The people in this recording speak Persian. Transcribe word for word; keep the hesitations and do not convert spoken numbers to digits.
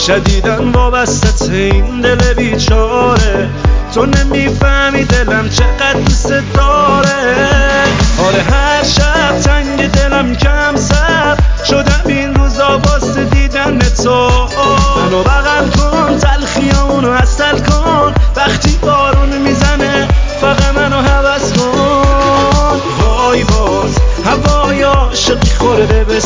شدیدن وابسته این دل بیچاره، تو نمیفهمی دلم چقدر دوست داره. آره هر شب تنگ دلم کم سر شدم این روزا واسه دیدن تو. منو بغل کن تلخیامونو عسل کن، وقتی بارون میزنه فقط منو هوس کن. وای باز هوای عاشقی خوره به